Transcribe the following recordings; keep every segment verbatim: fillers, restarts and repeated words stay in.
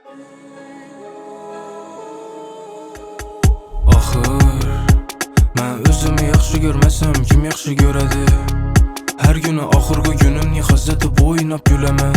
Axır mən özümü yaxşı görməsəm kim yaxşı görədi? Hər günü axırqı günüm niyə xəzzəti boynab güləmən?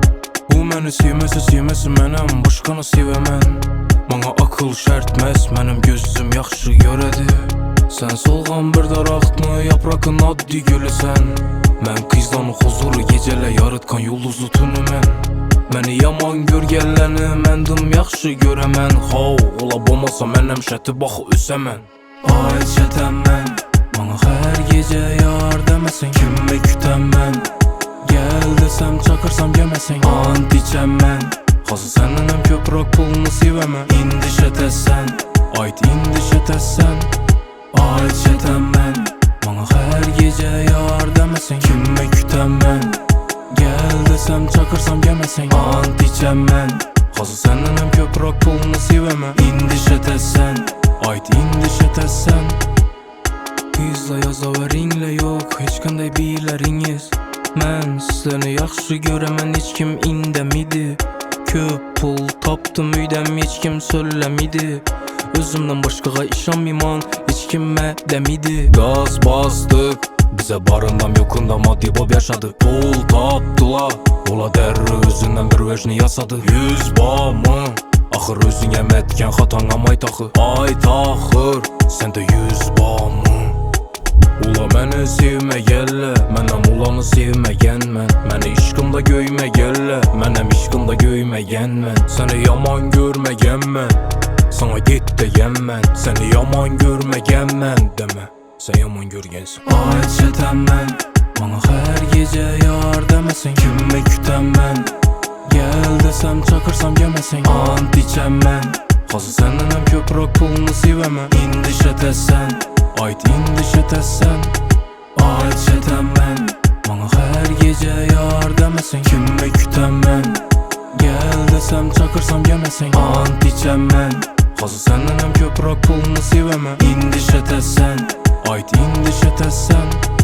O məni sevməsə sevməsə mənəm başqanı sevəmən. Bana akıl şərtməz mənim gözüm yaxşı görədi. Sən solğan bir daraqtını yapraqın addi gölüsən. Mən qızdan huzuru gecələ yaratqan yulduzu tünü mən. Məni yaman görgənləni məndim yaxşı görəmən. Xau ola bomasa mən həmşəti baxı ösəmən. Ay çətəm mən bana hər gecə yar deməsən kimi kütəm mən. Gəl desəm çakırsam gəlməsən ant içəm mən. Xası səninəm köprək pulunu sevəmə indi şətəsən. Ayt indi şətəsən. Ay çətəm mən bana hər gecə yar deməsən kimi kütəm mən. Gəl desəm çakırsam gəlməsən ant içəm mən. Xası səninəm köprək pulunu sevəmə indi şətəsən. Ayt indi şətəsən. Qızla yaza və ringlə yox heç qanday birləriniz. Mən səni yaxşı görəmən heç kim indəmidi. Köp pul tapdım üydəm heç kim söyləmidi. Özümdən başqağa işanmıman heç kimə dəmidi. Gaz basdıq bizə barındam yokundam maddi bob yaşadı. Pul tapdılar ola dərri özündən bir vecni yasadı. Yüz bamı axır özün yəmətkən xatan amay taxı. Ay taxır səndə yüz bamı. Ula məni sevmə gəllə mənəm ulanı sevməyən mən. Məni işqımda göymə gəllə mənəm işqımda göyməyən mən. Səni yaman görməyən mən sana get deyən mən. Səni yaman görməyən mən demə sən yaman görgənsən. Ay çətəm mən bana hər gecə yar deməsən kimi kütəm mən. Gəl desəm çakırsam gəlməsən ant içəm mən. Xası səninəm köprək pulunu sevəmə indi şətəsən. Ayt indi şətəsən. Ay çətəm mən bana hər gecə yar deməsən kimi kütəm mən. Gəl desəm çakırsam gəlməsən ant içəm mən. Xası səninəm köprək pulunu sevəmə indi şətəsən. Ayt indi şətəsən.